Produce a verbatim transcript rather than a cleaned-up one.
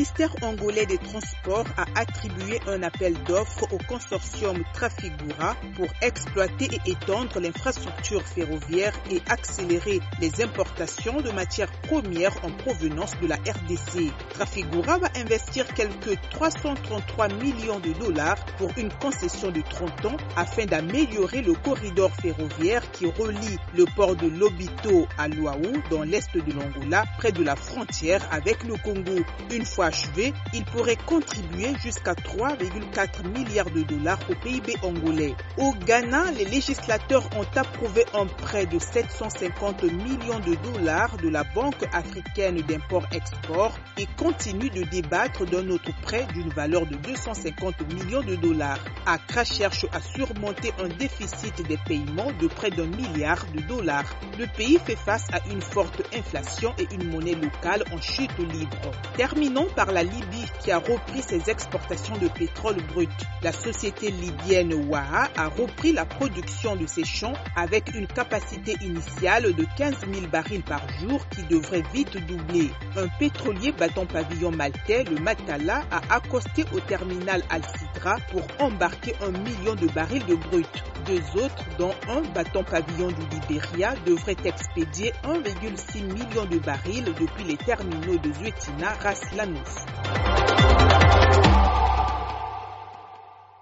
ministère angolais des Transports a attribué un appel d'offres au consortium Trafigura pour exploiter et étendre l'infrastructure ferroviaire et accélérer les importations de matières premières en provenance de la R D C. Trafigura va investir quelques trois cent trente-trois millions de dollars pour une concession de trente ans afin d'améliorer le corridor ferroviaire qui relie le port de Lobito à Luau dans l'est de l'Angola, près de la frontière avec le Congo. Une fois achevé, il pourrait contribuer jusqu'à trois virgule quatre milliards de dollars au P I B angolais. Au Ghana, les législateurs ont approuvé un prêt de sept cent cinquante millions de dollars de la Banque africaine d'import-export et continuent de débattre d'un autre prêt d'une valeur de deux cent cinquante millions de dollars. Accra cherche à surmonter un déficit des paiements de près d'un milliard de dollars. Le pays fait face à une forte inflation et une monnaie locale en chute libre. Terminons par la Libye qui a repris ses exportations de pétrole brut. La société libyenne Waha a repris la production de ses champs avec une capacité initiale de quinze mille barils par jour qui devrait vite doubler. Un pétrolier battant pavillon maltais, le Matala, a accosté au terminal Al-Sidra pour embarquer un million de barils de brut. Deux autres, dont un battant pavillon du Libéria, devraient expédier un virgule six million de barils depuis les terminaux de Zuetina, Ras Lanuf.